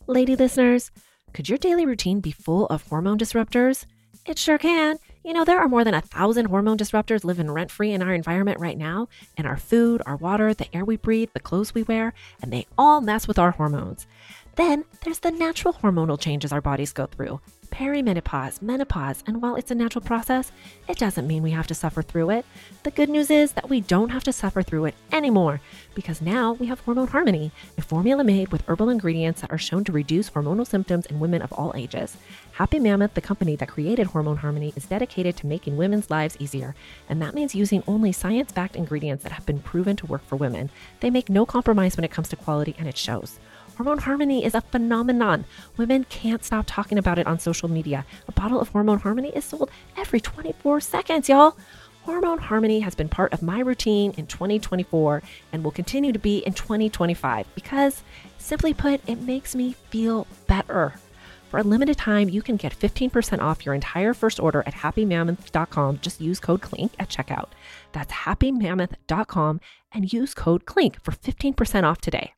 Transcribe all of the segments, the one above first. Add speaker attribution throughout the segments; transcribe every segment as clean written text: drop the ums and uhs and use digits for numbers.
Speaker 1: Lady listeners, could your daily routine be full of hormone disruptors? It sure can. There are more than 1,000 hormone disruptors living rent-free in our environment right now, in our food, our water, the air we breathe, the clothes we wear, and they all mess with our hormones. Then there's the natural hormonal changes our bodies go through, perimenopause, menopause, and while it's a natural process, it doesn't mean we have to suffer through it. The good news is that we don't have to suffer through it anymore, because now we have Hormone Harmony, a formula made with herbal ingredients that are shown to reduce hormonal symptoms in women of all ages. Happy Mammoth, the company that created Hormone Harmony, is dedicated to making women's lives easier, and that means using only science-backed ingredients that have been proven to work for women. They make no compromise when it comes to quality, and it shows. Hormone Harmony is a phenomenon. Women can't stop talking about it on social media. A bottle of Hormone Harmony is sold every 24 seconds, y'all. Hormone Harmony has been part of my routine in 2024 and will continue to be in 2025 because, simply put, it makes me feel better. For a limited time, you can get 15% off your entire first order at happymammoth.com. Just use code CLINK at checkout. That's happymammoth.com and use code CLINK for 15% off today.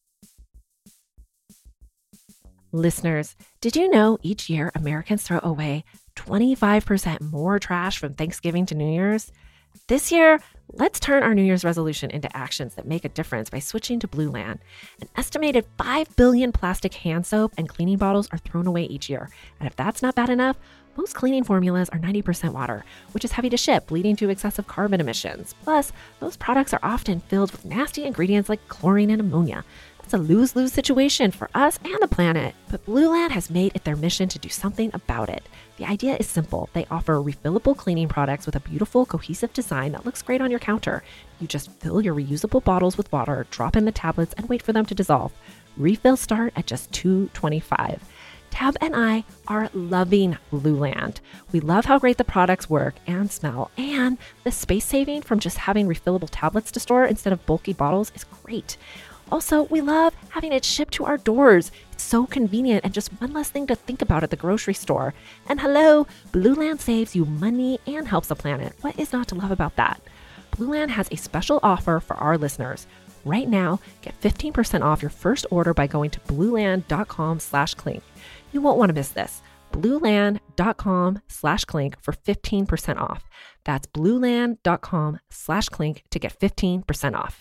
Speaker 1: Listeners, did you know each year Americans throw away 25% more trash from Thanksgiving to New Year's? This year, let's turn our New Year's resolution into actions that make a difference by switching to Blueland. An estimated 5 billion plastic hand soap and cleaning bottles are thrown away each year. And if that's not bad enough, most cleaning formulas are 90% water, which is heavy to ship, leading to excessive carbon emissions. Plus, those products are often filled with nasty ingredients like chlorine and ammonia. It's a lose-lose situation for us and the planet. But Blueland has made it their mission to do something about it. The idea is simple. They offer refillable cleaning products with a beautiful, cohesive design that looks great on your counter. You just fill your reusable bottles with water, drop in the tablets, and wait for them to dissolve. Refills start at just $2.25. Tab and I are loving Blueland. We love how great the products work and smell, and the space saving from just having refillable tablets to store instead of bulky bottles is great. Also, we love having it shipped to our doors. It's so convenient and just one less thing to think about at the grocery store. And hello, Blueland saves you money and helps the planet. What is not to love about that? Blueland has a special offer for our listeners. Right now, get 15% off your first order by going to blueland.com/clink. You won't want to miss this. blueland.com/clink for 15% off. That's blueland.com/clink to get 15% off.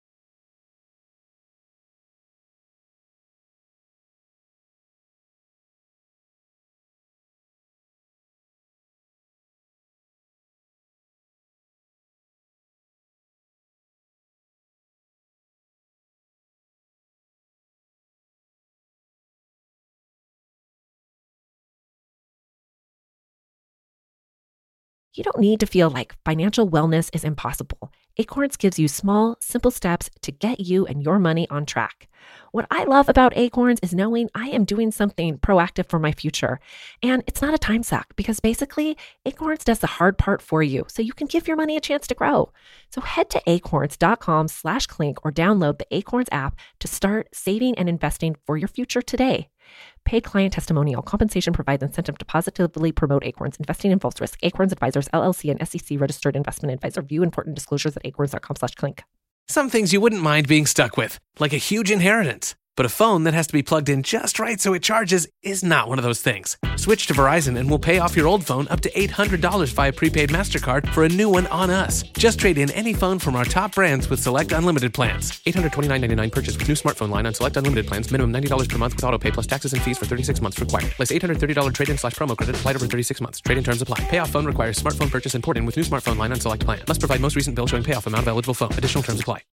Speaker 1: You don't need to feel like financial wellness is impossible. Acorns gives you small, simple steps to get you and your money on track. What I love about Acorns is knowing I am doing something proactive for my future. And it's not a time suck because basically Acorns does the hard part for you so you can give your money a chance to grow. So head to acorns.com/clink or download the Acorns app to start saving and investing for your future today. Paid client testimonial. Compensation provides incentive to positively promote Acorns. Investing involves risk. Acorns Advisors, LLC, and SEC registered investment advisor. View important disclosures at acorns.com/clink.
Speaker 2: Some things you wouldn't mind being stuck with, like a huge inheritance. But a phone that has to be plugged in just right so it charges is not one of those things. Switch to Verizon and we'll pay off your old phone up to $800 via prepaid MasterCard for a new one on us. Just trade in any phone from our top brands with select unlimited plans. $829.99 purchase with new smartphone line on select unlimited plans. Minimum $90 per month with autopay plus taxes and fees for 36 months required. Less $830 trade-in/promo credit applied over 36 months. Trade-in terms apply. Payoff phone requires smartphone purchase and port-in with new smartphone line on select plan. Must provide most recent bill showing payoff amount of eligible phone. Additional terms apply.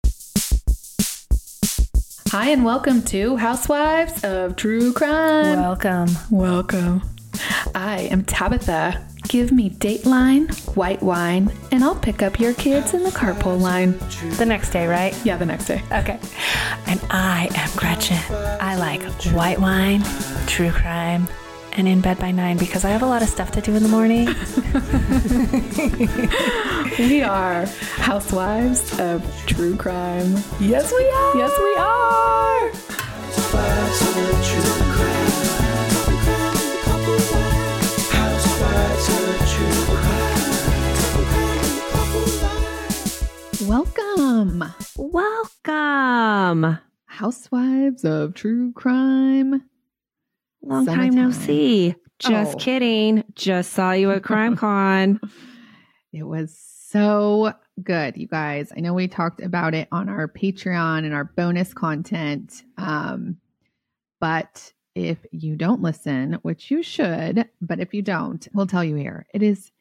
Speaker 3: Hi, and welcome to Housewives of True Crime. Welcome. I am Tabitha. Give me Dateline, white wine, and I'll pick up your kids in the carpool line.
Speaker 4: The next day, right?
Speaker 3: Yeah, the next day.
Speaker 4: Okay. And I am Gretchen. I like white wine, true crime, and in bed by 9 because I have a lot of stuff to do in the morning.
Speaker 3: We are Housewives of True Crime.
Speaker 4: Yes, we are.
Speaker 3: Yes, we are.
Speaker 1: Welcome.
Speaker 3: Housewives of True Crime.
Speaker 1: Long time no see. Just kidding. Just saw you at CrimeCon.
Speaker 3: It was so good, you guys. I know we talked about it on our Patreon and our bonus content. But if you don't listen, which you should, but if you don't, we'll tell you here. It is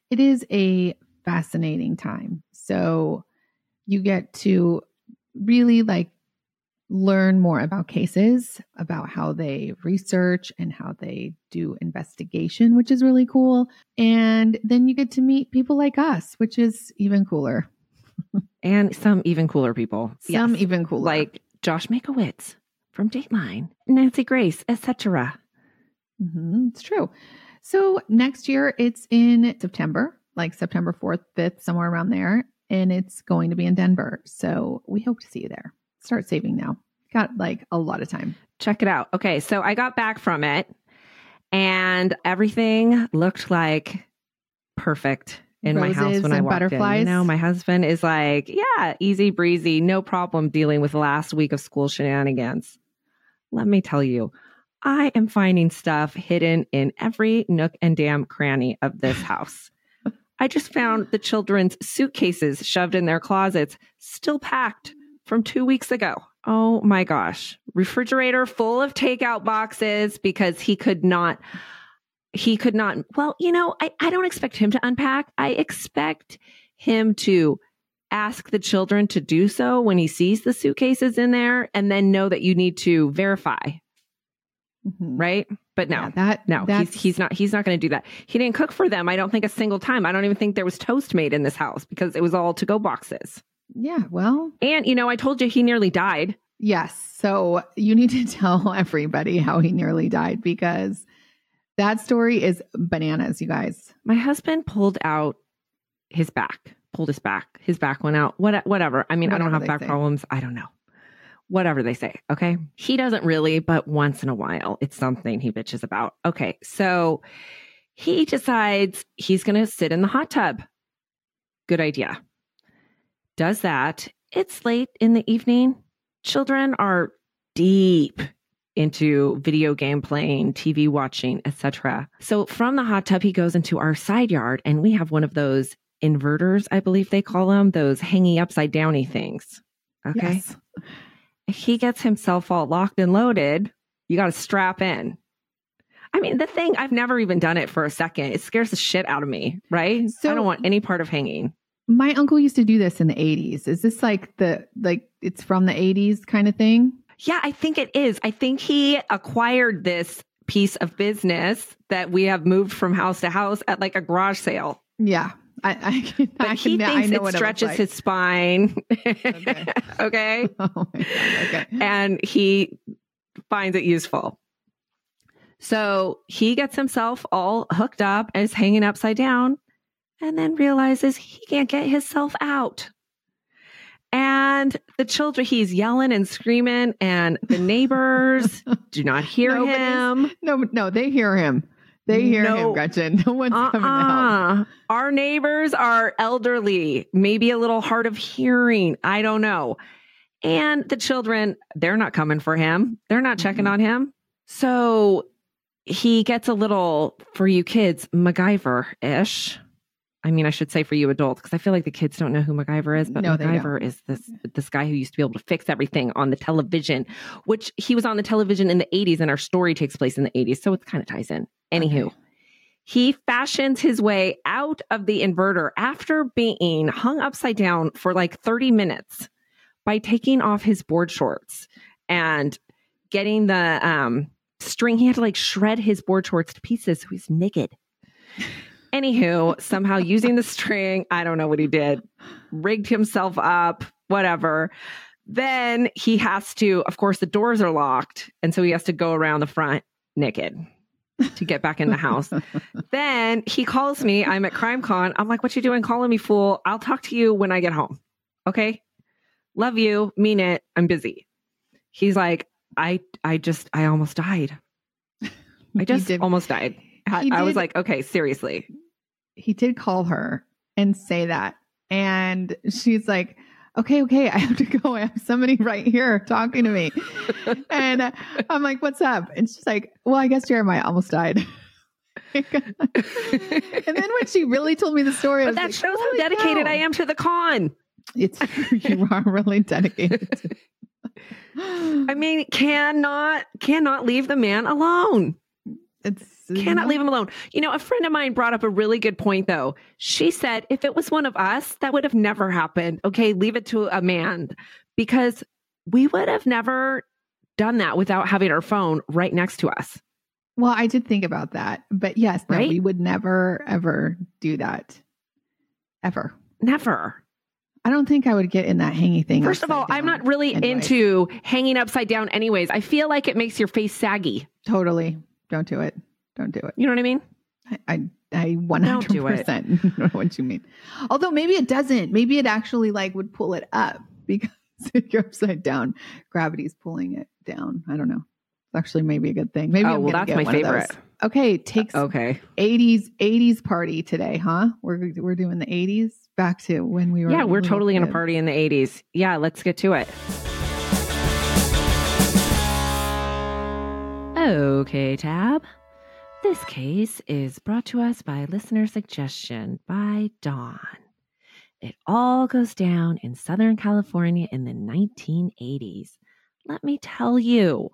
Speaker 3: a fascinating time. So you get to really learn more about cases, about how they research and how they do investigation, which is really cool. And then you get to meet people like us, which is even cooler.
Speaker 1: And some even cooler people.
Speaker 3: Even cooler.
Speaker 1: Like Josh Makowitz from Dateline, Nancy Grace, etc.
Speaker 3: It's true. So next year it's in September, like September 4th, 5th, somewhere around there. And it's going to be in Denver. So we hope to see you there. Start saving now. Got a lot of time.
Speaker 1: Check it out. Okay. So I got back from it and everything looked like perfect in my house when I walked in. My husband is like, yeah, easy breezy, no problem dealing with the last week of school shenanigans. Let me tell you, I am finding stuff hidden in every nook and damn cranny of this house. I just found the children's suitcases shoved in their closets, still packed from 2 weeks ago. Oh my gosh. Refrigerator full of takeout boxes because he could not, well, I don't expect him to unpack. I expect him to ask the children to do so when he sees the suitcases in there and then know that you need to verify. Right? But no, he's not going to do that. He didn't cook for them. I don't think a single time. I don't even think there was toast made in this house because it was all to-go boxes.
Speaker 3: Yeah, well.
Speaker 1: And, I told you he nearly died.
Speaker 3: Yes. So you need to tell everybody how he nearly died because that story is bananas, you guys.
Speaker 1: My husband pulled his back. His back went out. Whatever. I mean, I don't have back problems. I don't know. Whatever they say. Okay. He doesn't really, but once in a while, it's something he bitches about. Okay. So he decides he's going to sit in the hot tub. Good idea. Does that. It's late in the evening. Children are deep into video game playing, TV watching, etc. So from the hot tub, he goes into our side yard and we have one of those inverters, I believe they call them, those hanging upside downy things. Okay.
Speaker 3: Yes.
Speaker 1: He gets himself all locked and loaded. You got to strap in. I mean, the thing, I've never even done it for a second. It scares the shit out of me, right? So I don't want any part of hanging.
Speaker 3: My uncle used to do this in the 80s. Is this it's from the 80s kind of thing?
Speaker 1: Yeah, I think it is. I think he acquired this piece of business that we have moved from house to house at a garage sale.
Speaker 3: Yeah.
Speaker 1: He thinks it stretches his spine.
Speaker 3: Okay.
Speaker 1: Okay.
Speaker 3: Oh my God. Okay.
Speaker 1: And he finds it useful. So he gets himself all hooked up and is hanging upside down and then realizes he can't get himself out. And the children, he's yelling and screaming and the neighbors do not hear him.
Speaker 3: No, they hear him. They hear him, Gretchen. No one's coming to help.
Speaker 1: Our neighbors are elderly, maybe a little hard of hearing. I don't know. And the children, they're not coming for him. They're not checking on him. So he gets a little, for you kids, MacGyver-ish. I mean, I should say for you adults, because I feel like the kids don't know who MacGyver is, but no, MacGyver is this guy who used to be able to fix everything on the television, which he was on the television in the 80s, and our story takes place in the 80s, so it kind of ties in. Anywho, okay. He fashions his way out of the inverter after being hung upside down for 30 minutes by taking off his board shorts and getting the string. He had to shred his board shorts to pieces, so he's naked. Anywho, somehow using the string, I don't know what he did, rigged himself up, whatever. Then he has to, of course, the doors are locked. And so he has to go around the front naked to get back in the house. Then he calls me. I'm at CrimeCon. I'm like, what you doing calling me, fool? I'll talk to you when I get home. Okay. Love you. Mean it. I'm busy. He's like, I almost died. I just almost died. I was like, okay, seriously.
Speaker 3: He did call her and say that. And she's like, okay, I have to go. I have somebody right here talking to me. And I'm like, what's up? And she's like, well, I guess Jeremiah almost died. And then when she really told me the story,
Speaker 1: But that shows how dedicated I am to the con.
Speaker 3: It's you are really dedicated.
Speaker 1: I mean, cannot leave the man alone. Cannot leave him alone. You know, a friend of mine brought up a really good point, though. She said, if it was one of us, that would have never happened. Okay, leave it to a man, because we would have never done that without having our phone right next to us.
Speaker 3: Well, I did think about that. But yes, no,
Speaker 1: right?
Speaker 3: We would never, ever do that. Ever.
Speaker 1: Never.
Speaker 3: I don't think I would get in that hangy thing.
Speaker 1: First of all, I'm not really into hanging upside down anyways. I feel like it makes your face saggy.
Speaker 3: Totally. Don't do it. Don't do it.
Speaker 1: You know what I mean?
Speaker 3: I 100% know what you mean. Although maybe it doesn't. Maybe it actually like would pull it up because if you're upside down, gravity's pulling it down. I don't know. It's actually maybe a good thing. Maybe I'm
Speaker 1: that's my favorite.
Speaker 3: Okay, takes 80s party today, huh? We're doing the 80s back to when we were.
Speaker 1: Yeah, we're totally going to party in the 80s. Yeah, let's get to it. Okay, Tab. This case is brought to us by listener suggestion by Dawn. It all goes down in Southern California in the 1980s. Let me tell you,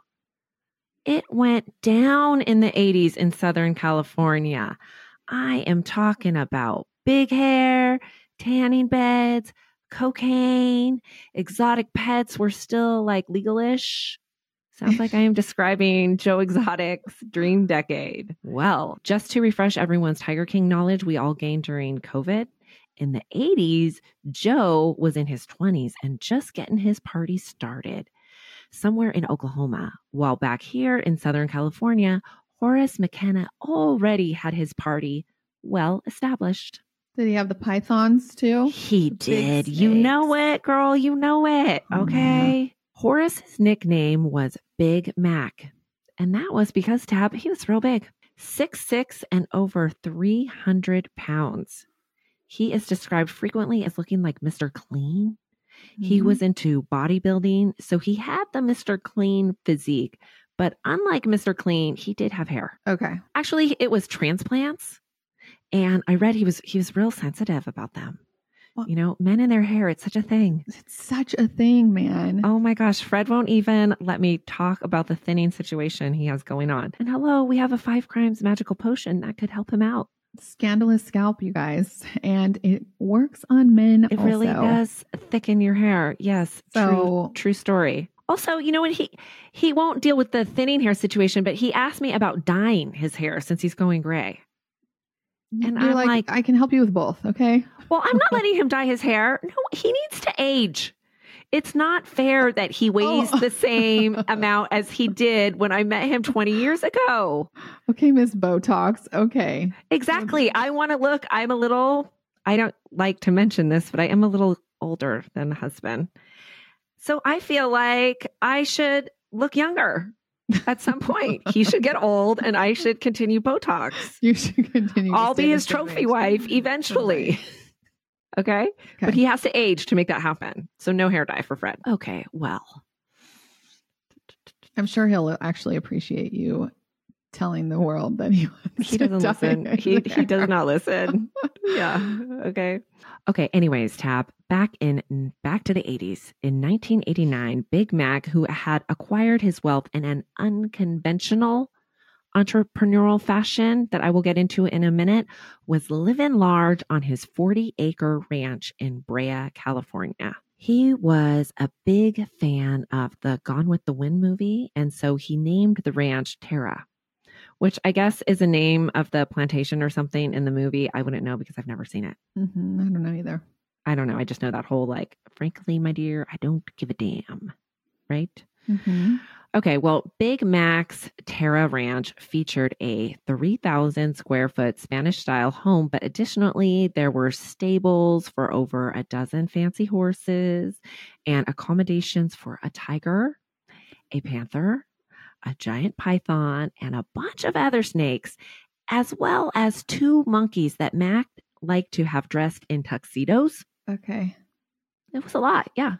Speaker 1: it went down in the 80s in Southern California. I am talking about big hair, tanning beds, cocaine, exotic pets were still like legal-ish. Sounds like I am describing Joe Exotic's dream decade. Well, just to refresh everyone's Tiger King knowledge we all gained during COVID, in the 80s, Joe was in his 20s and just getting his party started somewhere in Oklahoma, while back here in Southern California, Horace McKenna already had his party well established.
Speaker 3: Did he have the pythons too?
Speaker 1: He did. You know it, girl. You know it. Okay. Horace's nickname was Big Mac, and that was because Tab, he was real big, 6'6" and over 300 pounds. He is described frequently as looking like Mr. Clean. He was into bodybuilding, so he had the Mr. Clean physique, but unlike Mr. Clean, he did have hair.
Speaker 3: Okay.
Speaker 1: Actually, it was transplants, and I read he was real sensitive about them. Well, you know, men and their hair, it's such a thing.
Speaker 3: It's such a thing, man.
Speaker 1: Oh my gosh, Fred won't even let me talk about the thinning situation he has going on. And hello, we have a 5 Crimes magical potion that could help him out.
Speaker 3: Scandalous scalp, you guys. And it works on men
Speaker 1: It really does thicken your hair. Yes, true story. Also, you know what? He won't deal with the thinning hair situation, but he asked me about dyeing his hair since he's going gray. And
Speaker 3: You're I'm like, I can help you with both, okay?
Speaker 1: Well, I'm not letting him dye his hair. No, he needs to age. It's not fair that he weighs the same amount as he did when I met him 20 years ago.
Speaker 3: Okay, Miss Botox. Okay.
Speaker 1: Exactly. I want to look, I don't like to mention this, but I am a little older than the husband. So I feel like I should look younger. At some point, he should get old and I should continue Botox.
Speaker 3: You should continue.
Speaker 1: I'll be his trophy wife eventually. Okay? But he has to age to make that happen. So no hair dye for Fred. Okay, well.
Speaker 3: I'm sure he'll actually appreciate you telling the world that he
Speaker 1: doesn't listen. He does not listen. Yeah. Okay. Okay. Anyways, Tab, back to the 80s. In 1989, Big Mac, who had acquired his wealth in an unconventional entrepreneurial fashion that I will get into in a minute, was living large on his 40-acre ranch in Brea, California. He was a big fan of the Gone with the Wind movie, and so he named the ranch Terra, which I guess is a name of the plantation or something in the movie. I wouldn't know because I've never seen it.
Speaker 3: I don't know either.
Speaker 1: I don't know. I just know that whole frankly, my dear, I don't give a damn. Right?
Speaker 3: Mm-hmm.
Speaker 1: Okay. Well, Big Mac's Terra Ranch featured a 3,000 square foot Spanish style home, but additionally, there were stables for over a dozen fancy horses and accommodations for a tiger, a panther, a giant python, and a bunch of other snakes, as well as 2 monkeys that Mac liked to have dressed in tuxedos.
Speaker 3: Okay.
Speaker 1: It was a lot. Yeah.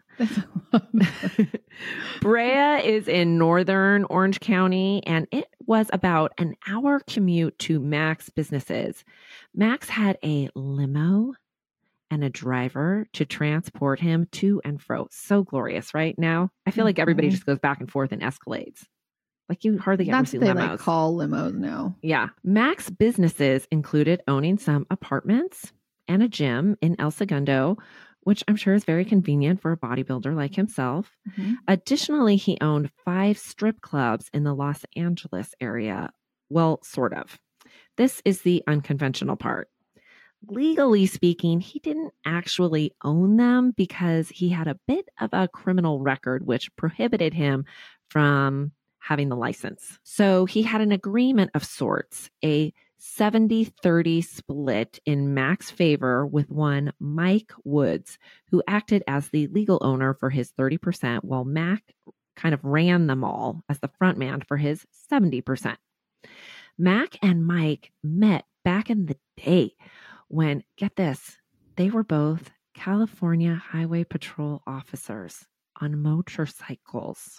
Speaker 1: Brea is in northern Orange County, and it was about an hour commute to Mac's businesses. Max had a limo and a driver to transport him to and fro. So glorious, right? Now, I feel like everybody just goes back and forth in Escalades. Like you hardly ever see limos.
Speaker 3: That's what they like call limos now.
Speaker 1: Yeah. Mac's businesses included owning some apartments and a gym in El Segundo, which I'm sure is very convenient for a bodybuilder like himself. Mm-hmm. Additionally, he owned 5 strip clubs in the Los Angeles area. Well, sort of. This is the unconventional part. Legally speaking, he didn't actually own them because he had a bit of a criminal record, which prohibited him from having the license. So he had an agreement of sorts, a 70-30 split in Mac's favor with one Mike Woods, who acted as the legal owner for his 30%, while Mac kind of ran them all as the front man for his 70%. Mac and Mike met back in the day when, get this, they were both California Highway Patrol officers on motorcycles.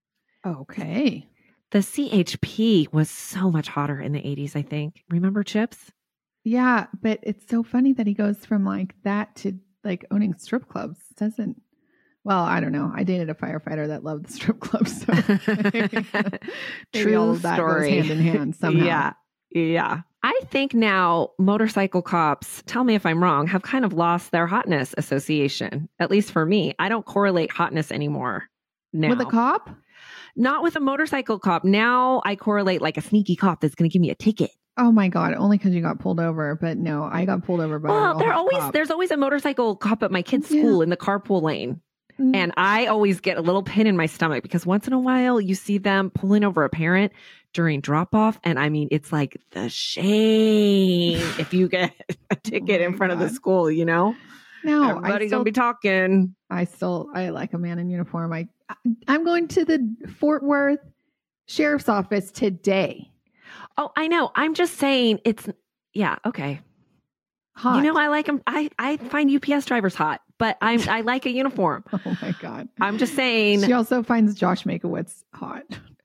Speaker 3: Okay.
Speaker 1: The CHP was so much hotter in the 80s, I think. Remember Chips?
Speaker 3: Yeah, but it's so funny that he goes from like that to like owning strip clubs. Well, I don't know. I dated a firefighter that loved the strip clubs. So maybe all of that goes hand in hand somehow.
Speaker 1: Yeah. I think now motorcycle cops, tell me if I'm wrong, have kind of lost their hotness association. At least for me. I don't correlate hotness anymore now.
Speaker 3: With a cop?
Speaker 1: Not with a motorcycle cop. Now I correlate like a sneaky cop that's going to give me a ticket.
Speaker 3: Oh my God. Only because you got pulled over. But no, I got pulled over by
Speaker 1: there's always a motorcycle cop at my kid's school in the carpool lane. Mm. And I always get a little pin in my stomach because once in a while you see them pulling over a parent during drop off. And I mean, it's like the shame if you get a ticket in front of the school, you know?
Speaker 3: No,
Speaker 1: everybody's going to be talking.
Speaker 3: I like a man in uniform. I'm going to the Fort Worth Sheriff's Office today.
Speaker 1: Oh, I know. I'm just saying okay.
Speaker 3: Hot.
Speaker 1: You know, I like them. I find UPS drivers hot, but I like a uniform.
Speaker 3: Oh my God.
Speaker 1: I'm just saying.
Speaker 3: She also finds Josh Makowitz hot.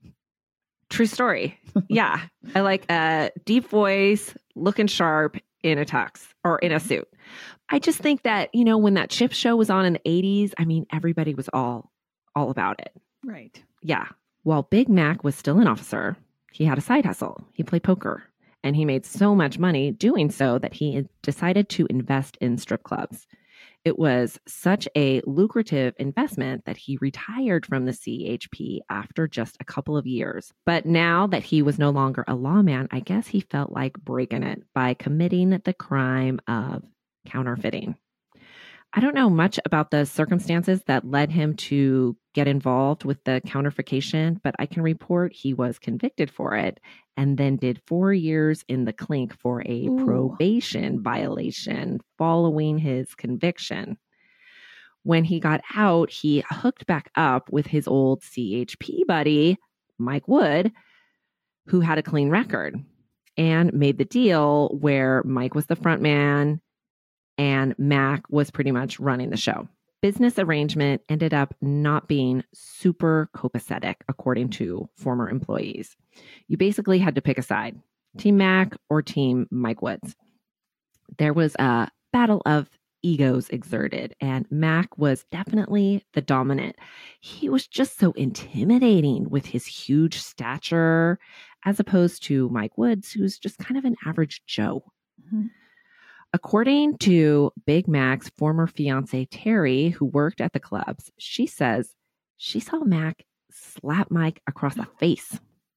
Speaker 1: True story. Yeah. I like a deep voice, looking sharp in a tux or in a suit. I just think that, you know, when that Chip show was on in the 80s, I mean, everybody was all about it.
Speaker 3: Right.
Speaker 1: Yeah. While Big Mac was still an officer, he had a side hustle. He played poker, and he made so much money doing so that he decided to invest in strip clubs. It was such a lucrative investment that he retired from the CHP after just a couple of years. But now that he was no longer a lawman, I guess he felt like breaking it by committing the crime of counterfeiting. I don't know much about the circumstances that led him to get involved with the counterfeitation, but I can report he was convicted for it and then did 4 years in the clink for a probation violation following his conviction. When he got out, he hooked back up with his old CHP buddy, Mike Wood, who had a clean record, and made the deal where Mike was the front man and Mac was pretty much running the show. Business arrangement ended up not being super copacetic, according to former employees. You basically had to pick a side, Team Mac or Team Mike Woods. There was a battle of egos exerted, and Mac was definitely the dominant. He was just so intimidating with his huge stature, as opposed to Mike Woods, who's just kind of an average Joe. Mm-hmm. According to Big Mac's former fiance, Terry, who worked at the clubs, she says she saw Mac slap Mike across the face.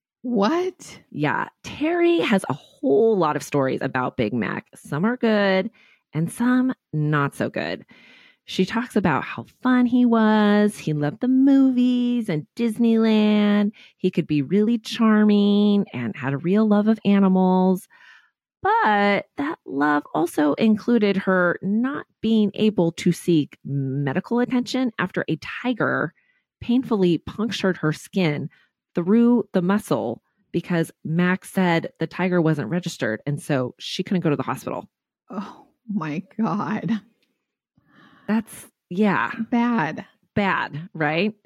Speaker 3: What?
Speaker 1: Yeah. Terry has a whole lot of stories about Big Mac. Some are good and some not so good. She talks about how fun he was. He loved the movies and Disneyland. He could be really charming and had a real love of animals. But that love also included her not being able to seek medical attention after a tiger painfully punctured her skin through the muscle because Mac said the tiger wasn't registered. And so she couldn't go to the hospital.
Speaker 3: Oh my God.
Speaker 1: Yeah.
Speaker 3: Bad,
Speaker 1: right?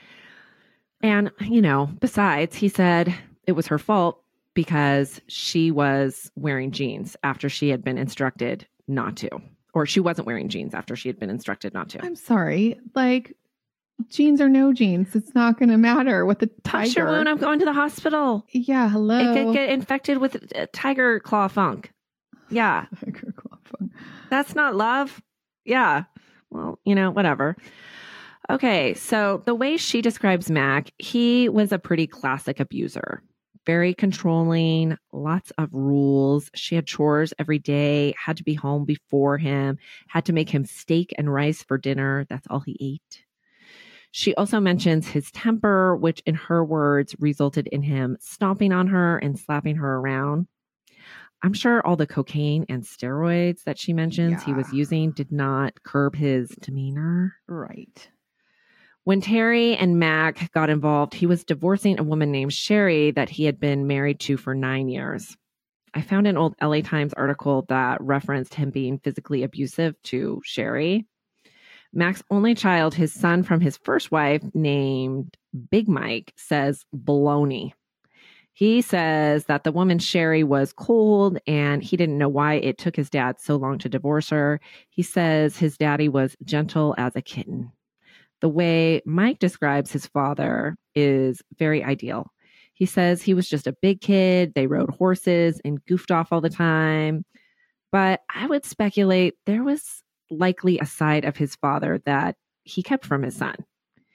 Speaker 1: And, besides, he said it was her fault because she was wearing jeans after she had been instructed not to. Or she wasn't wearing jeans after she had been instructed not to.
Speaker 3: I'm sorry. Like, jeans or no jeans, it's not going to matter with the tiger.
Speaker 1: Puncture wound, I'm going to the hospital.
Speaker 3: Yeah, hello.
Speaker 1: It could get infected with tiger claw funk. Yeah.
Speaker 3: Tiger claw funk.
Speaker 1: That's not love. Yeah. Well, whatever. Okay, so the way she describes Mac, he was a pretty classic abuser. Very controlling, lots of rules. She had chores every day, had to be home before him, had to make him steak and rice for dinner. That's all he ate. She also mentions his temper, which in her words resulted in him stomping on her and slapping her around. I'm sure all the cocaine and steroids that she mentions he was using did not curb his demeanor.
Speaker 3: Right.
Speaker 1: When Terry and Mac got involved, he was divorcing a woman named Sherry that he had been married to for 9 years. I found an old LA Times article that referenced him being physically abusive to Sherry. Mac's only child, his son from his first wife named Big Mike, says baloney. He says that the woman Sherry was cold and he didn't know why it took his dad so long to divorce her. He says his daddy was gentle as a kitten. The way Mike describes his father is very ideal. He says he was just a big kid. They rode horses and goofed off all the time. But I would speculate there was likely a side of his father that he kept from his son.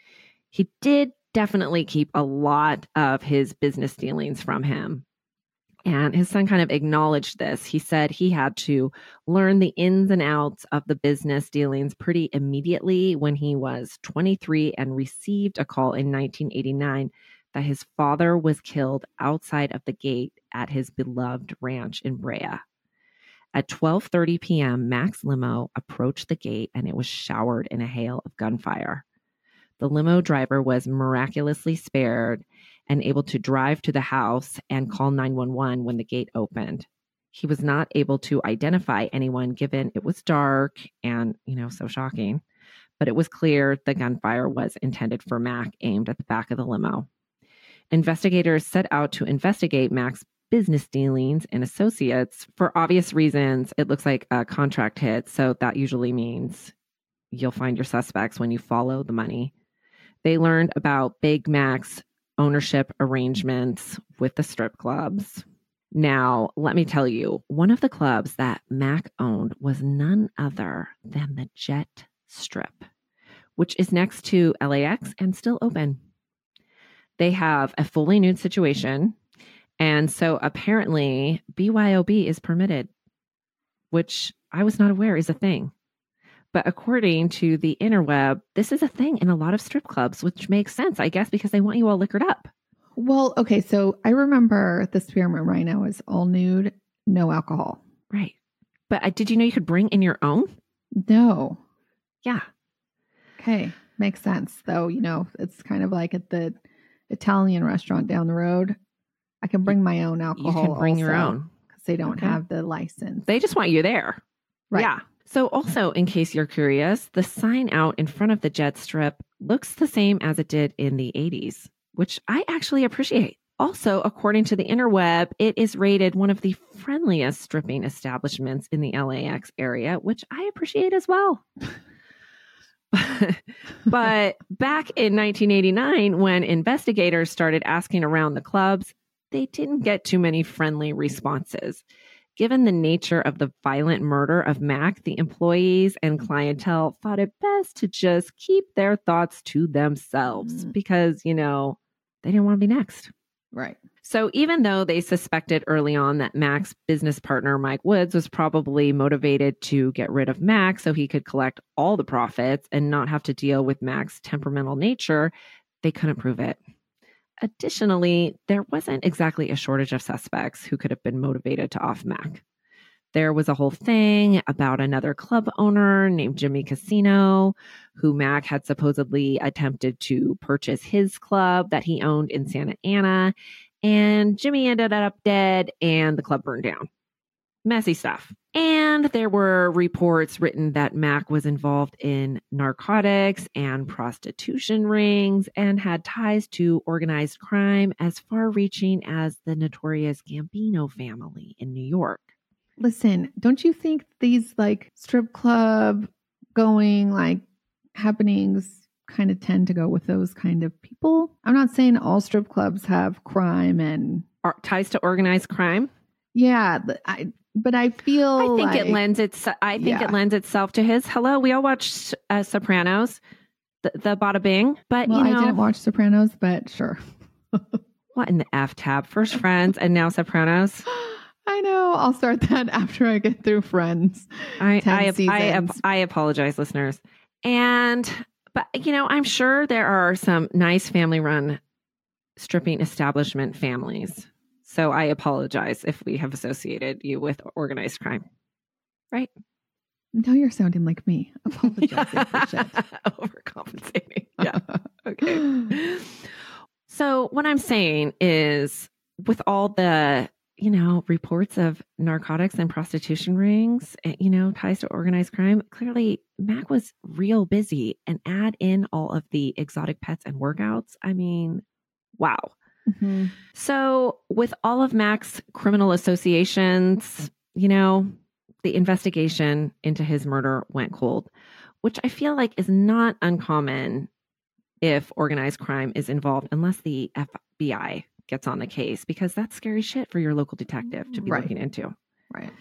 Speaker 1: He did definitely keep a lot of his business dealings from him. And his son kind of acknowledged this. He said he had to learn the ins and outs of the business dealings pretty immediately when he was 23 and received a call in 1989 that his father was killed outside of the gate at his beloved ranch in Brea. At 12:30 p.m., Mac's limo approached the gate and it was showered in a hail of gunfire. The limo driver was miraculously spared and able to drive to the house and call 911 when the gate opened. He was not able to identify anyone given it was dark and, so shocking. But it was clear the gunfire was intended for Mac, aimed at the back of the limo. Investigators set out to investigate Mac's business dealings and associates. For obvious reasons, it looks like a contract hit, so that usually means you'll find your suspects when you follow the money. They learned about Big Mac's ownership arrangements with the strip clubs. Now, let me tell you, one of the clubs that Mac owned was none other than the Jet Strip, which is next to LAX and still open. They have a fully nude situation, and so apparently BYOB is permitted, which I was not aware is a thing. But according to the interweb, this is a thing in a lot of strip clubs, which makes sense, I guess, because they want you all liquored up.
Speaker 3: Well, okay, so I remember the Spearmint Rhino is all nude, no alcohol.
Speaker 1: Right. But did you know you could bring in your own?
Speaker 3: No.
Speaker 1: Yeah.
Speaker 3: Okay, makes sense. Though, it's kind of like at the Italian restaurant down the road. I can bring my own alcohol.
Speaker 1: You can bring your own.
Speaker 3: Because they don't have the license.
Speaker 1: They just want you there.
Speaker 3: Right.
Speaker 1: Yeah. So also, in case you're curious, the sign out in front of the Jet Strip looks the same as it did in the 80s, which I actually appreciate. Also, according to the interweb, it is rated one of the friendliest stripping establishments in the LAX area, which I appreciate as well. But back in 1989, when investigators started asking around the clubs, they didn't get too many friendly responses. Given the nature of the violent murder of Mac, the employees and clientele thought it best to just keep their thoughts to themselves because, they didn't want to be next.
Speaker 3: Right.
Speaker 1: So even though they suspected early on that Mac's business partner, Mike Woods, was probably motivated to get rid of Mac so he could collect all the profits and not have to deal with Mac's temperamental nature, they couldn't prove it. Additionally, there wasn't exactly a shortage of suspects who could have been motivated to off Mac. There was a whole thing about another club owner named Jimmy Casino, who Mac had supposedly attempted to purchase his club that he owned in Santa Ana, and Jimmy ended up dead and the club burned down. Messy stuff. And there were reports written that Mac was involved in narcotics and prostitution rings and had ties to organized crime as far-reaching as the notorious Gambino family in New York.
Speaker 3: Listen, don't you think these like strip club going like happenings kind of tend to go with those kind of people? I'm not saying all strip clubs have crime and
Speaker 1: ties to organized crime.
Speaker 3: Yeah, but I feel
Speaker 1: I think
Speaker 3: like,
Speaker 1: it lends it lends itself to his. Hello, we all watched Sopranos, the Bada Bing, but
Speaker 3: I didn't watch Sopranos, but sure.
Speaker 1: What in the F tab? First Friends and now Sopranos.
Speaker 3: I know. I'll start that after I get through Friends.
Speaker 1: I apologize, listeners. But I'm sure there are some nice family-run stripping establishment families. So I apologize if we have associated you with organized crime. Right?
Speaker 3: Now you're sounding like me. Apologizing for shit.
Speaker 1: Overcompensating. Yeah. Okay. So what I'm saying is, with all the, reports of narcotics and prostitution rings, ties to organized crime, clearly Mac was real busy, and add in all of the exotic pets and workouts. I mean, wow. Mm-hmm. So with all of Mac's criminal associations, the investigation into his murder went cold, which I feel like is not uncommon if organized crime is involved, unless the FBI gets on the case, because that's scary shit for your local detective to be looking into.
Speaker 3: Right.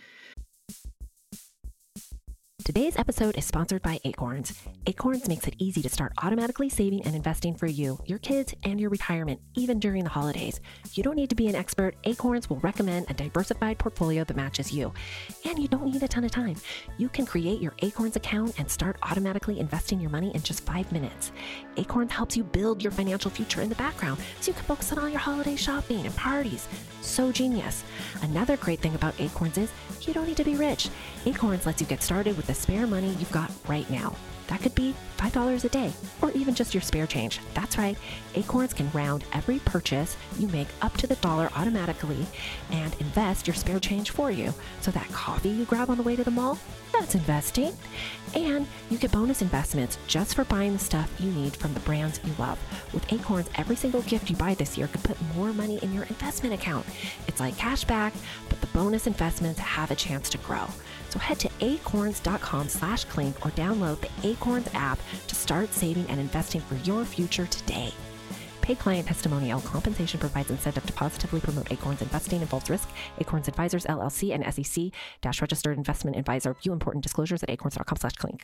Speaker 1: Today's episode is sponsored by Acorns. Acorns makes it easy to start automatically saving and investing for you, your kids, and your retirement, even during the holidays. You don't need to be an expert. Acorns will recommend a diversified portfolio that matches you. And you don't need a ton of time. You can create your Acorns account and start automatically investing your money in just 5 minutes. Acorns helps you build your financial future in the background so you can focus on all your holiday shopping and parties. So genius. Another great thing about Acorns is you don't need to be rich. Acorns lets you get started with the spare money you've got right now. That could be $5 a day, or even just your spare change. That's right. Acorns can round every purchase you make up to the dollar automatically and invest your spare change for you. So that coffee you grab on the way to the mall, that's investing. And you get bonus investments just for buying the stuff you need from the brands you love. With Acorns, every single gift you buy this year could put more money in your investment account. It's like cash back, but the bonus investments have a chance to grow. So head to acorns.com/clink or download the Acorns app to start saving and investing for your future today. Paid client testimonial. Compensation provides incentive to positively promote Acorns. Investing involves risk. Acorns Advisors, LLC, and SEC-registered investment advisor. View important disclosures at acorns.com/clink.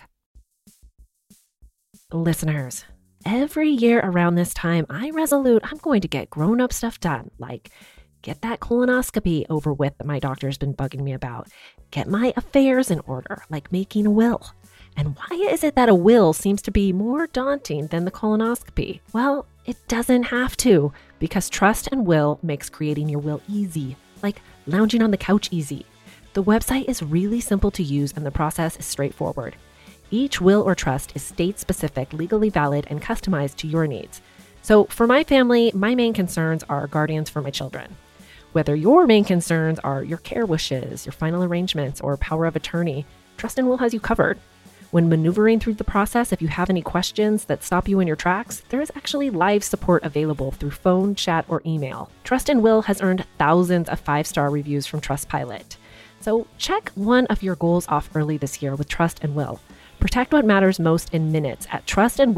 Speaker 1: Listeners, every year around this time, I'm going to get grown-up stuff done, like get that colonoscopy over with that my doctor's been bugging me about. Get my affairs in order, like making a will. And why is it that a will seems to be more daunting than the colonoscopy? Well, it doesn't have to, because Trust and Will makes creating your will easy, like lounging on the couch easy. The website is really simple to use and the process is straightforward. Each will or trust is state-specific, legally valid, and customized to your needs. So for my family, my main concerns are guardians for my children. Whether your main concerns are your care wishes, your final arrangements, or power of attorney, Trust and Will has you covered. When maneuvering through the process, if you have any questions that stop you in your tracks, there is actually live support available through phone, chat, or email. Trust and Will has earned thousands of 5-star reviews from Trustpilot. So check one of your goals off early this year with Trust and Will. Protect what matters most in minutes at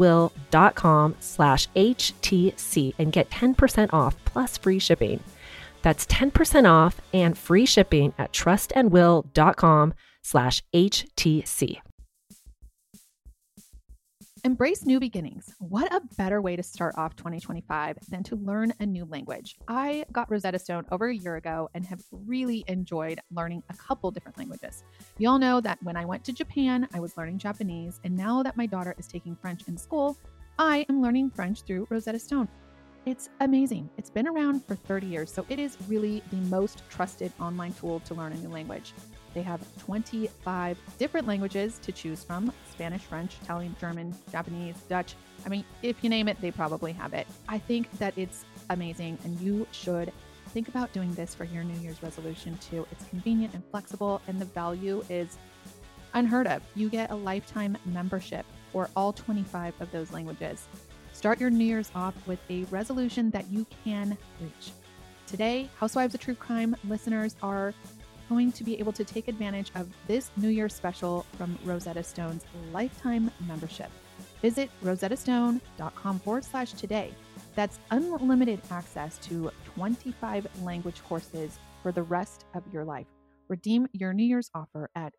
Speaker 1: trustandwill.com/HTC and get 10% off plus free shipping. That's 10% off and free shipping at trustandwill.com/HTC.
Speaker 3: Embrace new beginnings. What a better way to start off 2025 than to learn a new language. I got Rosetta Stone over a year ago and have really enjoyed learning a couple different languages. You all know that when I went to Japan, I was learning Japanese, and now that my daughter is taking French in school, I am learning French through Rosetta Stone. It's amazing. It's been around for 30 years, so it is really the most trusted online tool to learn a new language. They have 25 different languages to choose from: Spanish, French, Italian, German, Japanese, Dutch. I mean, if you name it, they probably have it. I think that it's amazing, and you should Think about doing this for your New Year's resolution too. It's convenient and flexible, and the value is unheard of. You get a lifetime membership for all 25 of those languages. Start your New Year's off with a resolution that you can reach. Today, Housewives of True Crime listeners are going to be able to take advantage of this New Year's special from Rosetta Stone's lifetime membership. Visit rosettastone.com/today. That's unlimited access to 25 language courses for the rest of your life. Redeem your New Year's offer at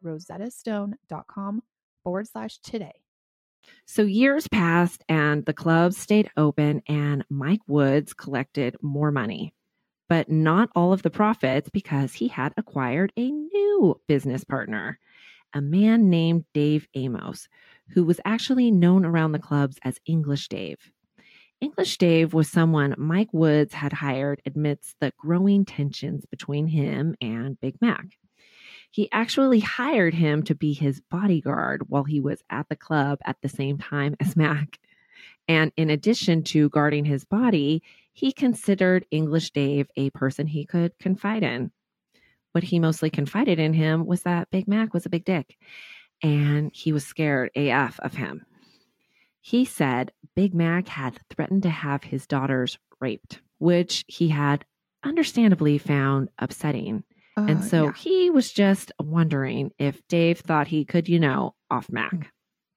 Speaker 3: rosettastone.com/today.
Speaker 1: So years passed and the clubs stayed open and Mike Woods collected more money, but not all of the profits because he had acquired a new business partner, a man named Dave Amos, who was actually known around the clubs as English Dave. English Dave was someone Mike Woods had hired amidst the growing tensions between him and Big Mac. He actually hired him to be his bodyguard while he was at the club at the same time as Mac. And in addition to guarding his body, he considered English Dave a person he could confide in. What he mostly confided in him was that Big Mac was a big dick, and he was scared AF of him. He said Big Mac had threatened to have his daughters raped, which he had understandably found upsetting. And so he was just wondering if Dave thought he could, off Mac.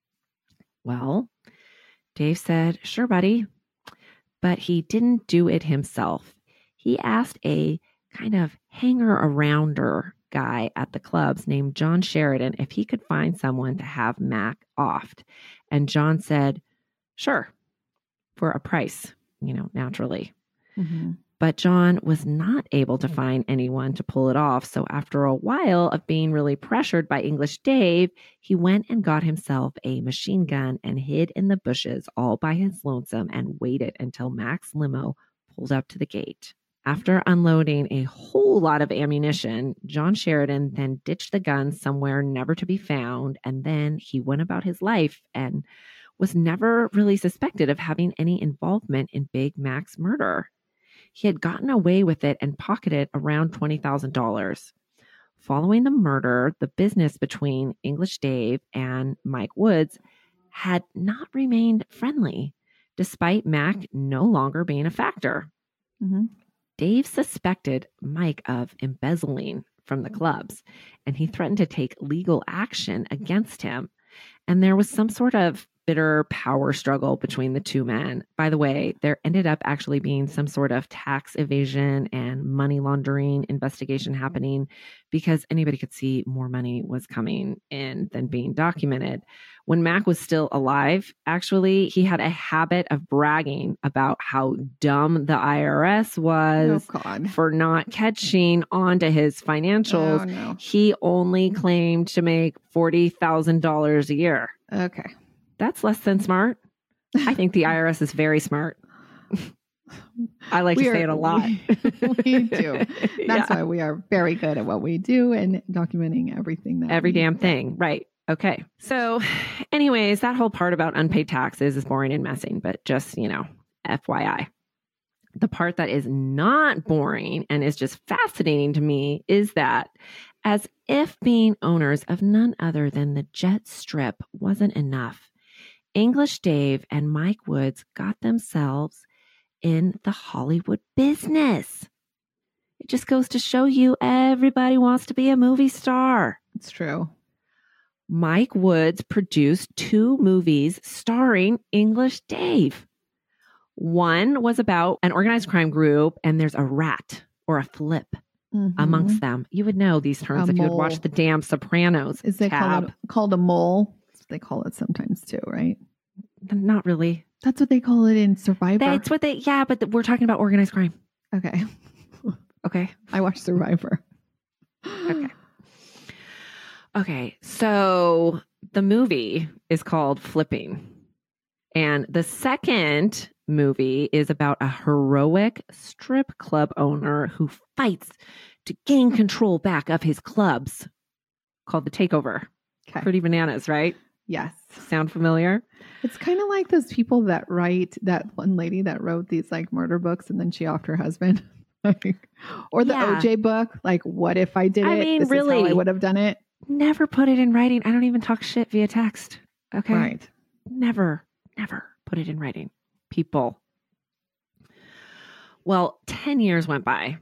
Speaker 1: Well, Dave said, sure, buddy. But he didn't do it himself. He asked a kind of hanger-arounder guy at the clubs named John Sheridan if he could find someone to have Mac offed. And John said, sure, for a price, naturally. Mm-hmm. But John was not able to find anyone to pull it off. So after a while of being really pressured by English Dave, he went and got himself a machine gun and hid in the bushes all by his lonesome and waited until Mac's limo pulled up to the gate. After unloading a whole lot of ammunition, John Sheridan then ditched the gun somewhere never to be found. And then he went about his life and was never really suspected of having any involvement in Big Mac's murder. He had gotten away with it and pocketed around $20,000. Following the murder, the business between English Dave and Mike Woods had not remained friendly, despite Mac no longer being a factor. Mm-hmm. Dave suspected Mike of embezzling from the clubs, and he threatened to take legal action against him. And there was some sort of bitter power struggle between the two men. By the way, there ended up actually being some sort of tax evasion and money laundering investigation happening because anybody could see more money was coming in than being documented. When Mac was still alive, actually, he had a habit of bragging about how dumb the IRS was for not catching on to his financials. Oh, no. He only claimed to make $40,000 a year.
Speaker 3: Okay.
Speaker 1: That's less than smart. I think the IRS is very smart. I like to say it a lot.
Speaker 3: We do. That's why we are very good at what we do and documenting everything.
Speaker 1: Every damn thing. Right. Okay. So anyways, that whole part about unpaid taxes is boring and messy, but just, FYI. The part that is not boring and is just fascinating to me is that as if being owners of none other than the Jet Strip wasn't enough, English Dave and Mike Woods got themselves in the Hollywood business. It just goes to show you everybody wants to be a movie star.
Speaker 3: It's true.
Speaker 1: Mike Woods produced 2 movies starring English Dave. One was about an organized crime group, and there's a rat or a flip amongst them. You would know these terms if you would watch the damn Sopranos.
Speaker 3: Is it called a mole? They call it sometimes too, right?
Speaker 1: Not really.
Speaker 3: That's what they call it in Survivor.
Speaker 1: That's what but we're talking about organized crime.
Speaker 3: Okay.
Speaker 1: Okay.
Speaker 3: I watched Survivor.
Speaker 1: Okay. So the movie is called Flipping. And the second movie is about a heroic strip club owner who fights to gain control back of his clubs, called The Takeover. Okay. Pretty bananas, right?
Speaker 3: Yes.
Speaker 1: Sound familiar?
Speaker 3: It's kind of like those people that write, that one lady that wrote these like murder books and then she offed her husband. Or the
Speaker 1: Yeah.
Speaker 3: OJ book. Like, what if I did it?
Speaker 1: I mean,
Speaker 3: This
Speaker 1: really.
Speaker 3: is how I would have done it.
Speaker 1: Never put it in writing. I don't even talk shit via text. Okay.
Speaker 3: Right.
Speaker 1: Never put it in writing. People. Well, 10 years went by.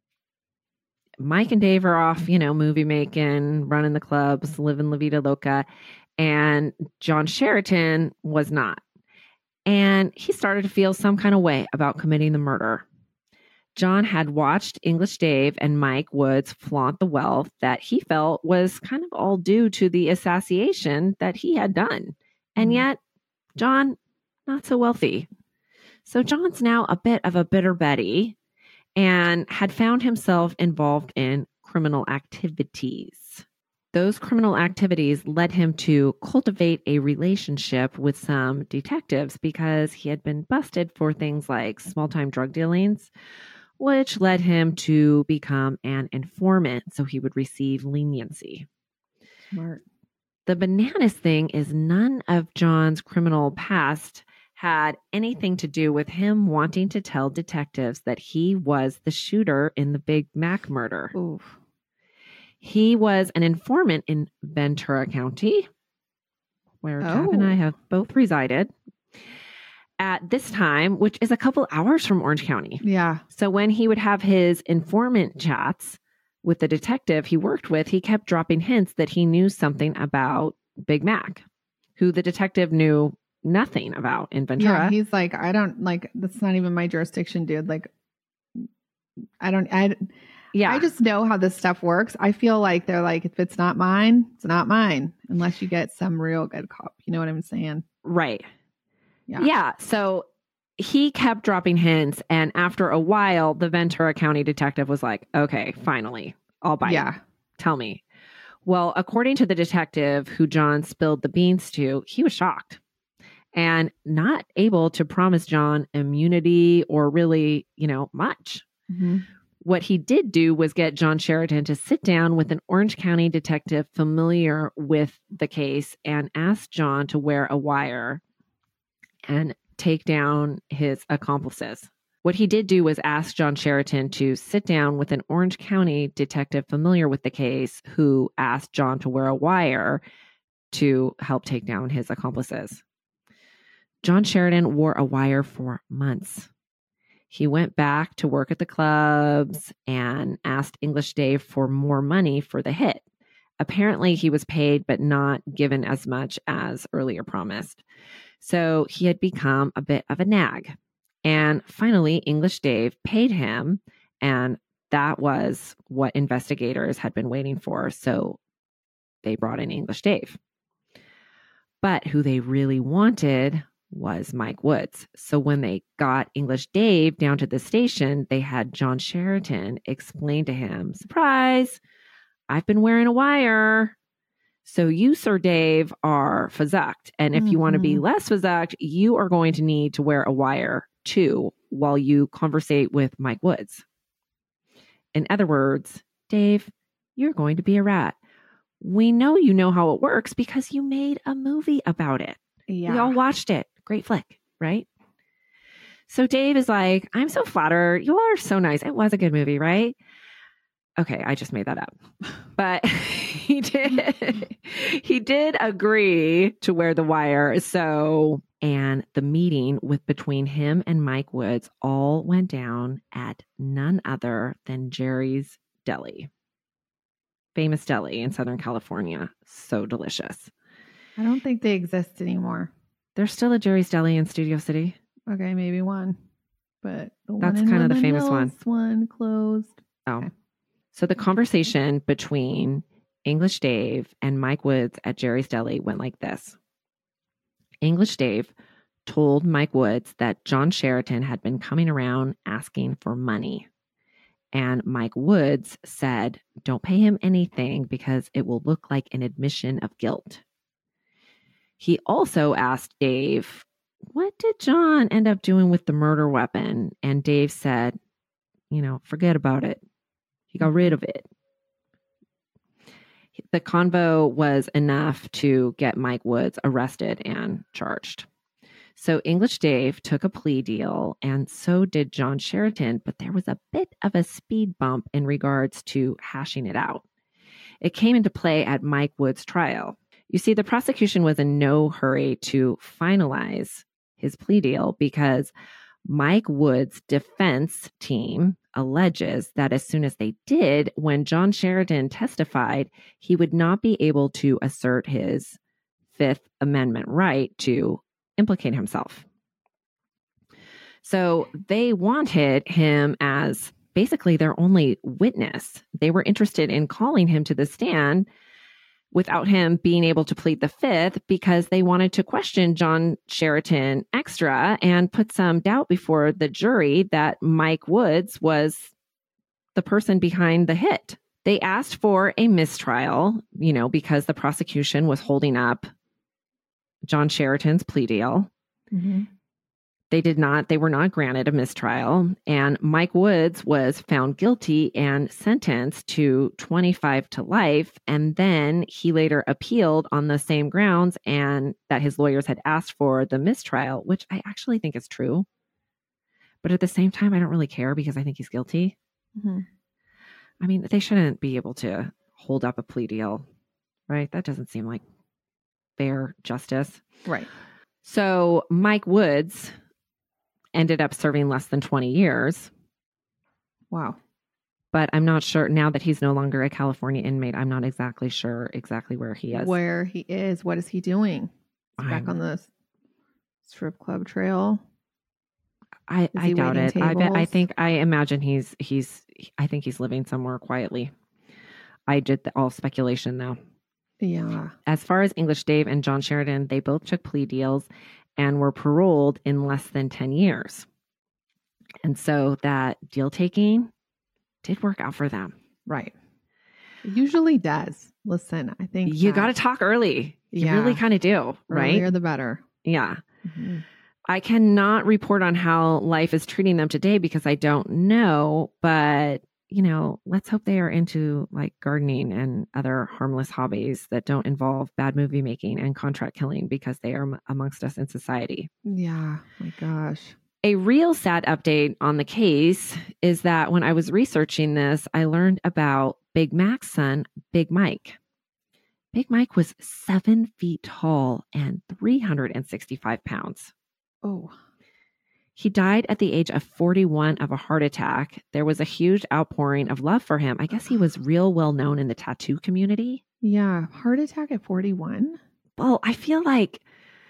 Speaker 1: Mike and Dave are off, movie making, running the clubs, living La Vida Loca. And John Sheraton was not. And he started to feel some kind of way about committing the murder. John had watched English Dave and Mike Woods flaunt the wealth that he felt was kind of all due to the assassination that he had done. And yet, John, not so wealthy. So John's now a bit of a bitter Betty and had found himself involved in criminal activities. Those criminal activities led him to cultivate a relationship with some detectives because he had been busted for things like small-time drug dealings, which led him to become an informant so he would receive leniency.
Speaker 3: Smart.
Speaker 1: The bananas thing is none of John's criminal past had anything to do with him wanting to tell detectives that he was the shooter in the Big Mac murder.
Speaker 3: Oof.
Speaker 1: He was an informant in Ventura County, where Tab and I have both resided at this time, which is a couple hours from Orange County.
Speaker 3: Yeah.
Speaker 1: So when he would have his informant chats with the detective he worked with, he kept dropping hints that he knew something about Big Mac, who the detective knew nothing about in Ventura.
Speaker 3: Yeah, he's like, I don't like, that's not even my jurisdiction, dude. Like, I just know how this stuff works. I feel like they're like, if it's not mine, it's not mine, unless you get some real good cop. You know what I'm saying?
Speaker 1: Right.
Speaker 3: Yeah.
Speaker 1: Yeah. So he kept dropping hints. And after a while, the Ventura County detective was like, okay, finally, I'll bite.
Speaker 3: Yeah.
Speaker 1: Tell me. Well, according to the detective who John spilled the beans to, he was shocked and not able to promise John immunity or really, much.
Speaker 3: Mm-hmm.
Speaker 1: What he did do was get John Sheraton to sit down with an Orange County detective familiar with the case and ask John to wear a wire and take down his accomplices. What he did do was ask John Sheraton to sit down with an Orange County detective familiar with the case who asked John to wear a wire to help take down his accomplices. John Sheraton wore a wire for months. He went back to work at the clubs and asked English Dave for more money for the hit. Apparently, he was paid, but not given as much as earlier promised. So he had become a bit of a nag. And finally, English Dave paid him, and that was what investigators had been waiting for. So they brought in English Dave. But who they really wanted was Mike Woods. So when they got English Dave down to the station, they had John Sheraton explain to him, surprise, I've been wearing a wire. So you, Sir Dave, are fazucked. And if you want to be less fazucked, you are going to need to wear a wire too while you conversate with Mike Woods. In other words, Dave, you're going to be a rat. We know you know how it works because you made a movie about it.
Speaker 3: Yeah.
Speaker 1: We all watched it. Great flick, right? So Dave is like, I'm so flattered. You all are so nice. It was a good movie, right? Okay, I just made that up. But he did agree to wear the wire. So, and the meeting between him and Mike Woods all went down at none other than Jerry's Deli. Famous deli in Southern California. So delicious.
Speaker 3: I don't think they exist anymore.
Speaker 1: There's still a Jerry's Deli in Studio City.
Speaker 3: Okay, maybe one. But
Speaker 1: that's kind of the famous one.
Speaker 3: One closed.
Speaker 1: Oh.
Speaker 3: Okay.
Speaker 1: So the conversation between English Dave and Mike Woods at Jerry's Deli went like this. English Dave told Mike Woods that John Sheraton had been coming around asking for money. And Mike Woods said, don't pay him anything because it will look like an admission of guilt. He also asked Dave, what did John end up doing with the murder weapon? And Dave said, forget about it. He got rid of it. The convo was enough to get Mike Woods arrested and charged. So English Dave took a plea deal, and so did John Sheraton, but there was a bit of a speed bump in regards to hashing it out. It came into play at Mike Wood's trial. You see, the prosecution was in no hurry to finalize his plea deal because Mike Wood's defense team alleges that as soon as they did, when John Sheraton testified, he would not be able to assert his Fifth Amendment right to implicate himself. So they wanted him as basically their only witness. They were interested in calling him to the stand without him being able to plead the Fifth because they wanted to question John Sheraton extra and put some doubt before the jury that Mike Woods was the person behind the hit. They asked for a mistrial, because the prosecution was holding up John Sheraton's plea deal. Mm-hmm. They were not granted a mistrial, and Mike Woods was found guilty and sentenced to 25 to life. And then he later appealed on the same grounds and that his lawyers had asked for the mistrial, which I actually think is true. But at the same time, I don't really care because I think he's guilty. Mm-hmm. I mean, they shouldn't be able to hold up a plea deal, right? That doesn't seem like fair justice.
Speaker 3: Right.
Speaker 1: So Mike Woods ended up serving less than 20 years.
Speaker 3: Wow.
Speaker 1: But I'm not sure now that he's no longer a California inmate. I'm not exactly sure where he is.
Speaker 3: Where he is. What is he doing? He's back on the strip club trail.
Speaker 1: I doubt it. I imagine he's living somewhere quietly. I did all speculation though.
Speaker 3: Yeah.
Speaker 1: As far as English Dave and John Sheraton, they both took plea deals and were paroled in less than 10 years. And so that deal taking did work out for them.
Speaker 3: Right. It usually does. Listen, I think
Speaker 1: you got to talk early. You really kind of do, right?
Speaker 3: Earlier the better.
Speaker 1: Yeah. Mm-hmm. I cannot report on how life is treating them today because I don't know, but let's hope they are into like gardening and other harmless hobbies that don't involve bad movie making and contract killing because they are amongst us in society.
Speaker 3: Yeah. My gosh.
Speaker 1: A real sad update on the case is that when I was researching this, I learned about Big Mac's son, Big Mike. Big Mike was 7 feet tall and 365 pounds.
Speaker 3: Oh.
Speaker 1: He died at the age of 41 of a heart attack. There was a huge outpouring of love for him. I guess he was real well known in the tattoo community.
Speaker 3: Yeah. Heart attack at 41?
Speaker 1: Well, I feel like,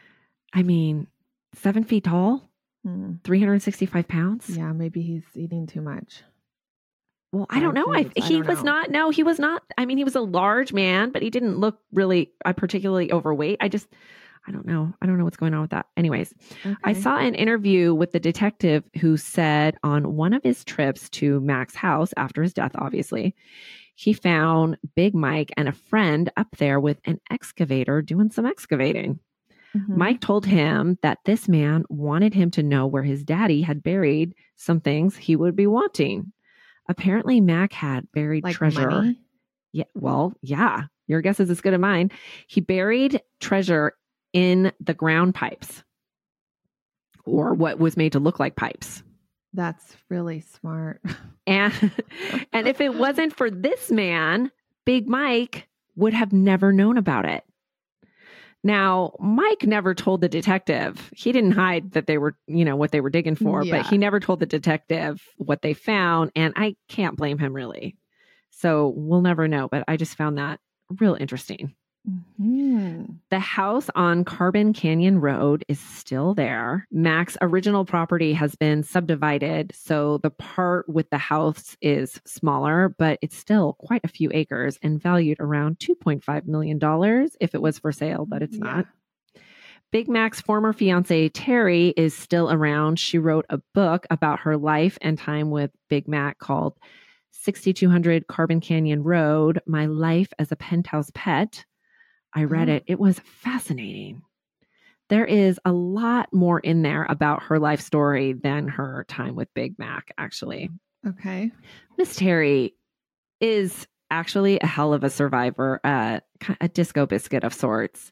Speaker 1: 7 feet tall, 365 pounds.
Speaker 3: Yeah, maybe he's eating too much.
Speaker 1: Well, I don't know. He was not. He was a large man, but he didn't look really particularly overweight. I don't know. I don't know what's going on with that. Anyways, okay. I saw an interview with the detective who said on one of his trips to Mac's house after his death, obviously, he found Big Mike and a friend up there with an excavator doing some excavating. Mm-hmm. Mike told him that this man wanted him to know where his daddy had buried some things he would be wanting. Apparently, Mac had buried treasure.
Speaker 3: Money?
Speaker 1: Yeah. Well, yeah. Your guess is as good as mine. He buried treasure in the ground pipes, or what was made to look like pipes.
Speaker 3: That's really smart.
Speaker 1: And if it wasn't for this man, Big Mike would have never known about it. Now, Mike never told the detective. He didn't hide that they were, what they were digging for, but he never told the detective what they found. And I can't blame him really. So we'll never know, but I just found that real interesting. Mm-hmm. The house on Carbon Canyon Road is still there. Mac's original property has been subdivided, so the part with the house is smaller, but it's still quite a few acres and valued around $2.5 million if it was for sale, but it's not. Big Mac's former fiance, Terry, is still around. She wrote a book about her life and time with Big Mac called 6200 Carbon Canyon Road, My Life as a Penthouse Pet. I read it. It was fascinating. There is a lot more in there about her life story than her time with Big Mac, actually.
Speaker 3: Okay.
Speaker 1: Miss Terry is actually a hell of a survivor, a disco biscuit of sorts.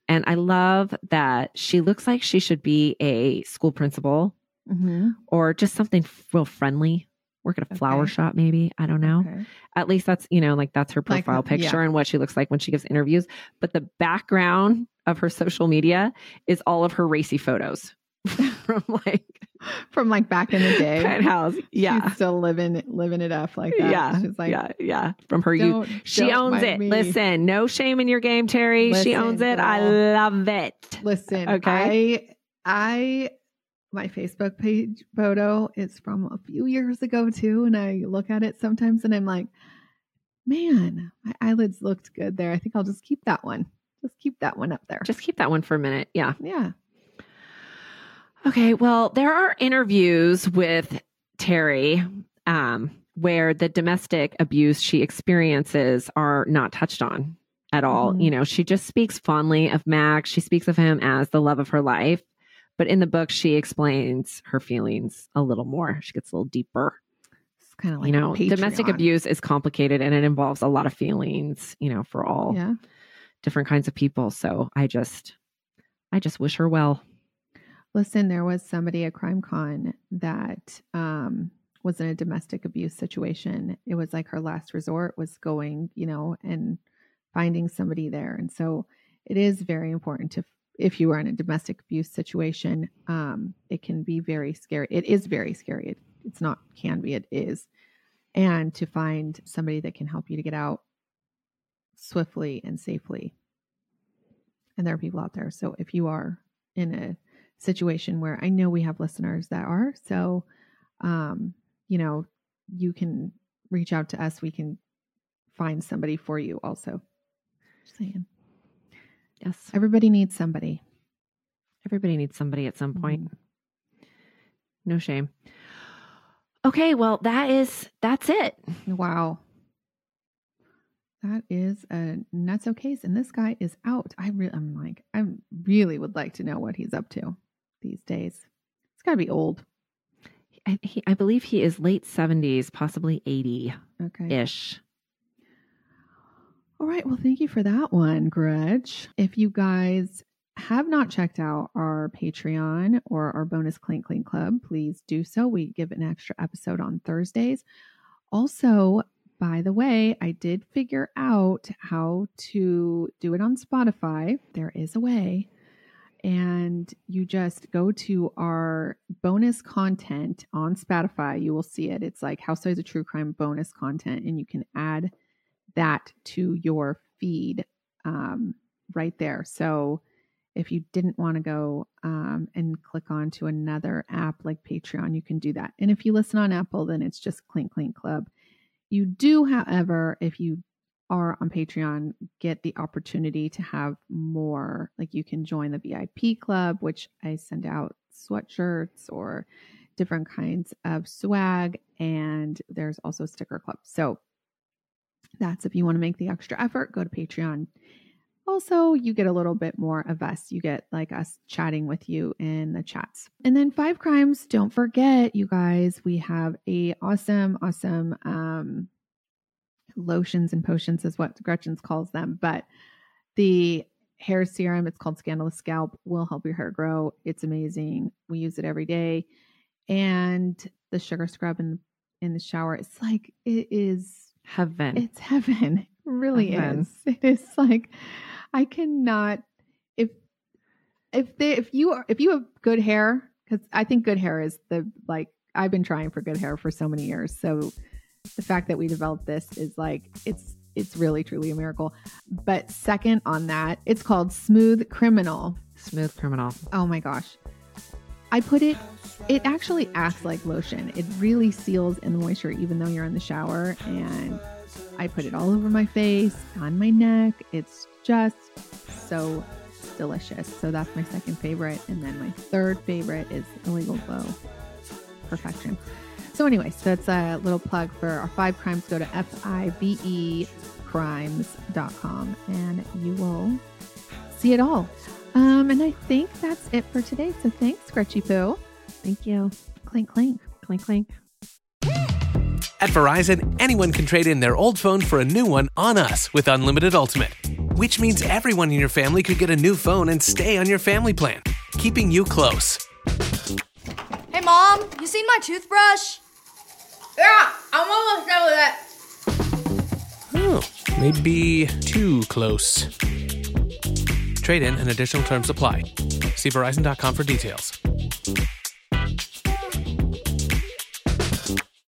Speaker 1: And I love that she looks like she should be a school principal or just something real friendly. Work at a flower shop, maybe. I don't know. Okay. At least that's, like that's her profile picture and what she looks like when she gives interviews. But the background of her social media is all of her racy photos
Speaker 3: from back in the day.
Speaker 1: Penthouse. Yeah.
Speaker 3: She's still living it up like that.
Speaker 1: Yeah.
Speaker 3: She's like,
Speaker 1: yeah. From her youth. She owns it. Me. Listen, no shame in your game, Terry. She owns it. Girl. I love it.
Speaker 3: Listen, okay. My Facebook page photo is from a few years ago too. And I look at it sometimes and I'm like, man, my eyelids looked good there. I think I'll just keep that one. Just keep that one up there.
Speaker 1: Just keep that one for a minute. Yeah.
Speaker 3: Yeah.
Speaker 1: Okay. Well, there are interviews with Terry where the domestic abuse she experiences are not touched on at all. She just speaks fondly of Max. She speaks of him as the love of her life. But in the book, she explains her feelings a little more. She gets a little deeper.
Speaker 3: It's kind of like
Speaker 1: domestic abuse is complicated and it involves a lot of feelings, for all different kinds of people. So I just wish her well.
Speaker 3: Listen, there was somebody at CrimeCon that was in a domestic abuse situation. It was like her last resort was going, and finding somebody there. And so it is very important if you are in a domestic abuse situation, it can be very scary. It is very scary. It's not can be, it is. And to find somebody that can help you to get out swiftly and safely. And there are people out there. So if you are in a situation where I know we have listeners that are, so, you can reach out to us. We can find somebody for you also. Just saying. Yes. Everybody needs somebody.
Speaker 1: Everybody needs somebody at some point. No shame. Okay. Well, that's it.
Speaker 3: Wow. That is a Nutso case. And this guy is out. I really would like to know what he's up to these days. It's gotta be old.
Speaker 1: I believe he is late 70s, possibly 80-ish.
Speaker 3: All right. Well, thank you for that one, Gretch. If you guys have not checked out our Patreon or our bonus Clink Clink Club, please do so. We give an extra episode on Thursdays. Also, by the way, I did figure out how to do it on Spotify. There is a way. And you just go to our bonus content on Spotify. You will see it. It's like Housewives of True Crime bonus content. And you can add that to your feed right there. So if you didn't want to go and click on to another app like Patreon, you can do that. And if you listen on Apple, then it's just Clink Clink Club. You do, however, if you are on Patreon, get the opportunity to have more, like you can join the VIP club, which I send out sweatshirts or different kinds of swag. And there's also a sticker club. So that's if you want to make the extra effort, go to Patreon. Also, you get a little bit more of us. You get like us chatting with you in the chats. And then 5 Crimes, don't forget, you guys, we have a awesome lotions and potions is what Gretchen calls them. But the hair serum, it's called Scandalous Scalp, will help your hair grow. It's amazing. We use it every day. And the sugar scrub in the shower, it's like, it is
Speaker 1: heaven.
Speaker 3: It's heaven. It really is. It is like, I cannot, if you have good hair, because I think good hair is I've been trying for good hair for so many years. So the fact that we developed this is like, it's really, truly a miracle. But second on that, it's called Smooth Criminal.
Speaker 1: Smooth Criminal.
Speaker 3: Oh my gosh. I put it actually acts like lotion. It really seals in the moisture, even though you're in the shower. And I put it all over my face, on my neck. It's just so delicious. So that's my second favorite. And then my third favorite is Illegal Glow Perfection. So anyway, so that's a little plug for our 5 Crimes. Go to fivecrimes.com and you will see it all. And I think that's it for today. So thanks, Gretchy Poo.
Speaker 1: Thank you.
Speaker 3: Clink, clink.
Speaker 1: Clink, clink.
Speaker 2: At Verizon, anyone can trade in their old phone for a new one on us with Unlimited Ultimate. which means everyone in your family could get a new phone and stay on your family plan, keeping you close.
Speaker 5: Hey, Mom, you seen my toothbrush?
Speaker 6: Yeah, I'm almost done with it.
Speaker 2: Oh, maybe too close. Trade-in and additional terms apply. See Verizon.com for details.